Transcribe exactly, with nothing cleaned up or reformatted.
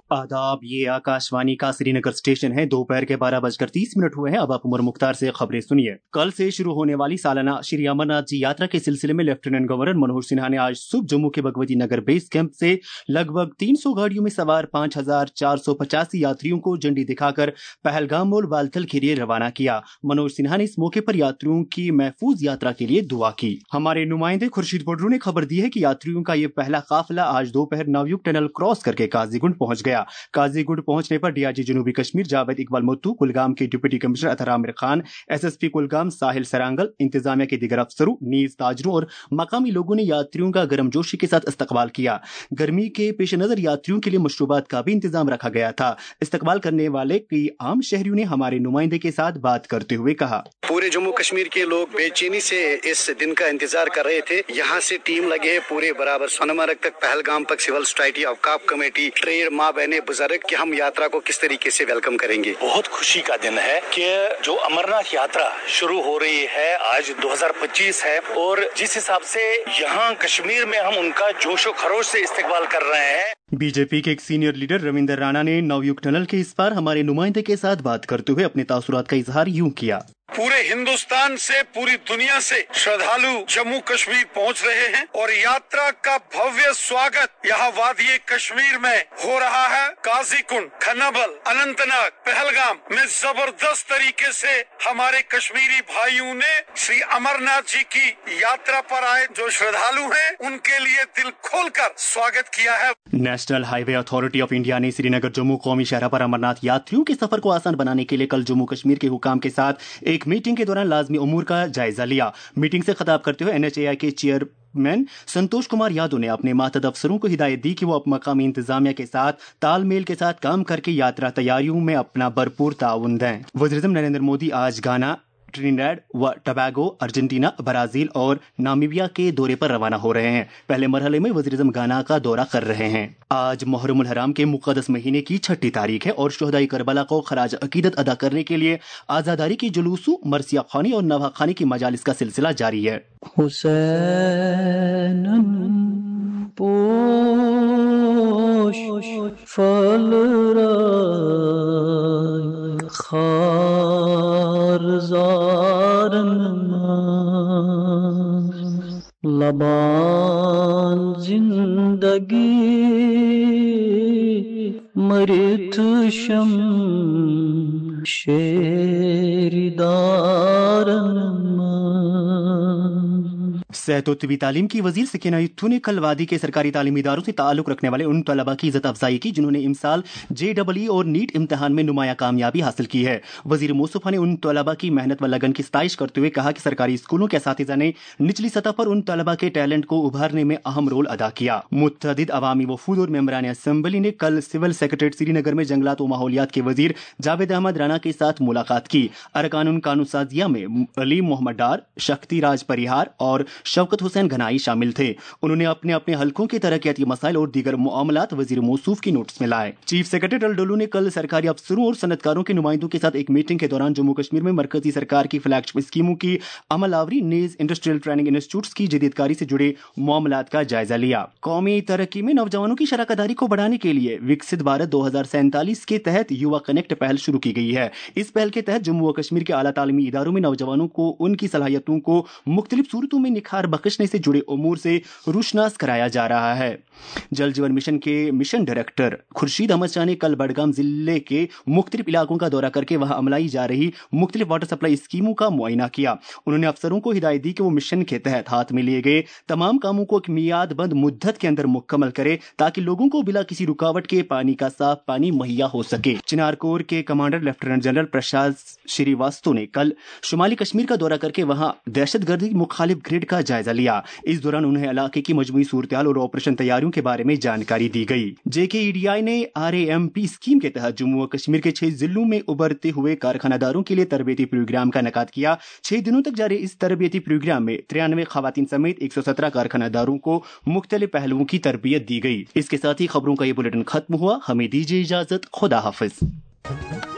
आदाब, ये आकाशवाणी का श्रीनगर स्टेशन है। दोपहर के बारह बजकर तीस मिनट हुए हैं। अब आप उमर मुख्तार से खबरें सुनिए। कल से शुरू होने वाली सालाना श्री अमरनाथ जी यात्रा के सिलसिले में लेफ्टिनेंट गवर्नर मनोहर सिन्हा ने आज सुबह जम्मू के भगवती नगर बेस कैंप से लगभग तीन सौ गाड़ियों में सवार पाँच हजार चार सौ पचासी यात्रियों को झंडी दिखाकर पहलगाम और बालथल के लिए रवाना किया। मनोहर सिन्हा ने इस मौके पर यात्रियों की महफूज यात्रा के लिए दुआ की। हमारे नुमाइंदे खुर्शीद बडरू ने खबर दी है कि यात्रियों का ये पहला काफिला आज दोपहर नवयुग टनल क्रॉस करके काजीगुंड पहुंच गया। काजीगुंड पहुंचने पर डीआईजी जनूबी कश्मीर जावेद इकबाल मुत्तू, कुलगाम के deputy commissioner Athar Aamir Khan, SSP Kulgam Sahil Sarangal, इंतजामिया के दीगर अफसरों, नीज ताजरों और मकामी लोगों ने यात्रियों का गर्मजोशी के साथ इस्तकबाल किया। गर्मी के पेश नजर यात्रियों के लिए मशरूबात का भी इंतजाम रखा गया था। इस्तकबाल करने वाले कई आम शहरियों ने हमारे नुमाइंदे के साथ बात करते हुए कहा, पूरे जम्मू कश्मीर के लोग बेचैनी से इस दिन का इंतजार कर रहे थे। यहाँ से टीम लगे है पूरे बराबर सोनमर्ग तक, पहलगाम तक, सिविल सोसाइटी, अवकाफ कमेटी, ट्रेड, माँ बहने, बुजुर्ग कि हम यात्रा को किस तरीके से वेलकम करेंगे। बहुत खुशी का दिन है कि जो अमरनाथ यात्रा शुरू हो रही है आज दो हज़ार पच्चीस है, और जिस हिसाब से यहाँ कश्मीर में हम उनका जोशो खरोश से इस्तकबाल कर रहे हैं। बीजेपी के एक सीनियर लीडर रविंदर राणा ने नवयुग टनल के इस पार हमारे नुमाइंदे के साथ बात करते हुए अपने तासुरात का इजहार यूं किया। पूरे हिंदुस्तान से, पूरी दुनिया से श्रद्धालु जम्मू कश्मीर पहुंच रहे हैं और यात्रा का भव्य स्वागत यहाँ वादी कश्मीर में हो रहा है। काजीकुंड, खन्नाबल, अनंतनाग, पहलगाम में जबरदस्त तरीके से हमारे कश्मीरी भाइयों ने श्री अमरनाथ जी की यात्रा पर आए जो श्रद्धालु हैं उनके लिए दिल खोलकर स्वागत किया है। National Highway Authority of India ने श्रीनगर जम्मू कौमी शहर पर अमरनाथ यात्रियों के सफर को आसान बनाने के लिए कल जम्मू कश्मीर के हुकाम के साथ एक मीटिंग के दौरान लाजमी उमूर का जायजा लिया। मीटिंग से खिताब करते हुए एनएचएआई के चेयरमैन संतोष कुमार यादव ने अपने मातहत अफसरों को हिदायत दी कि वो मकामी इंतजामिया के साथ तालमेल के साथ काम करके यात्रा तैयारियों में अपना भरपूर ताउन दें। वज़ीर-ए-आज़म नरेंद्र मोदी आज गाना, ट्रिनिडाड व टबैगो, अर्जेंटीना, ब्राजील और नामीबिया के दौरे पर रवाना हो रहे हैं। पहले मरहले में वज़ीर-ए-आज़म गाना का दौरा कर रहे हैं। आज मुहर्रमुल हराम के मुक़द्दस महीने की छठी तारीख है और शुहदाई करबला को खराज अकीदत अदा करने के लिए आज़ादारी की जुलूसों, मरसिया खानी और नवा खानी की मजालिस का सिलसिला जारी है। लबान जिंदगी मरित शम शेरिदारन। सेहत और तिबी तालीम की वजीर सकीना युत्थू ने कल वादी के सरकारी तालीमी इदारों से ताल्लुक रखने वाले उन तलबा की इज्जत अफजाई की जिन्होंने इमसाल जे डबल ई और नीट इम्तहान में नुमाया कामयाबी हासिल की है। वजीर मोसूफा ने उन तलबा की मेहनत व लगन की सताइश करते हुए कहा कि सरकारी स्कूलों के असातिज़ा ने निचली सतह पर उन तलबा के टैलेंट को उभारने में अहम रोल अदा किया। मुतअद्दिद अवामी वफूद और मेंबरान असम्बली ने कल सिविल सेक्रेटरीट श्रीनगर में जंगलात और माहौलियात के वजीर जावेद अहमद राना के साथ मुलाकात की। अरकानुन कानून साजिया में अलीम मोहम्मद डार, शक्ति राज परिहार और शौकत हुसैन घनाई शामिल थे। उन्होंने अपने अपने हलकों के तरक्याती मसाइल और दीगर मामलात वजीर मौसूफ की नोटिस में लाए। चीफ सेक्रेटरी डल्डोलू ने कल सरकारी अफसरों और सनतकारों के नुमाइंदों के साथ एक मीटिंग के दौरान जम्मू कश्मीर में मरकजी सरकार की फ्लैगशिप स्कीमों की अमलावरी, नीज इंडस्ट्रियल ट्रेनिंग इंस्टीट्यूट की जदीदकारी से जुड़े मामलात का जायजा लिया। कौमी तरक्की में नौजवानों की शराकदारी को बढ़ाने के लिए विकसित भारत दो हजार सैंतालीस के तहत युवा कनेक्ट पहल शुरू की गई है। इस पहल के तहत जम्मू व कश्मीर के आला तालीमी इदारों में नौजवानों को उनकी सलाहियतों को मुख्तलिफ सूरतों में निखार बख्शने से जुड़े उमूर से रुशनास कराया जा रहा है। जल जीवन मिशन के मिशन डायरेक्टर खुर्शीद अहमद शाह ने कल बडगाम जिले के मुख्तलिफ इलाकों का दौरा करके वहां अमलाई जा रही मुख्तलिफ वाटर सप्लाई स्कीमों का मुआयना किया। उन्होंने अफसरों को हिदायत दी कि वो मिशन के तहत हाथ में लिए गए तमाम कामों को एक मियादबंद मुद्दत के अंदर मुकम्मल करे ताकि लोगों को बिला किसी रुकावट के पानी का साफ पानी मुहैया हो सके। चिनार कोर के commander lieutenant general Prasad Srivastava ने कल शुमाली कश्मीर का दौरा करके वहां दहशतगर्दी मुखालिफ ग्रिड का जायजा लिया। इस दौरान उन्हें इलाके की मजमूई सूरत-ए-हाल और ऑपरेशन तैयारियों के बारे में जानकारी दी गई। जेकेईडीआई ने आरएएमपी स्कीम के तहत जम्मू व कश्मीर के छह जिलों में उभरते हुए कारखानादारों के लिए तरबियती प्रोग्राम का इनेकाद किया। छह दिनों तक जारी इस तरबियती प्रोग्राम में तिरानवे खवातीन समेत एक सौ सत्रह कारखानादारों को मुख्तलिफ पहलुओं की तरबियत दी गई। इसके साथ ही खबरों का ये बुलेटिन खत्म हुआ। हमें दीजिए इजाजत। खुदा हाफिज।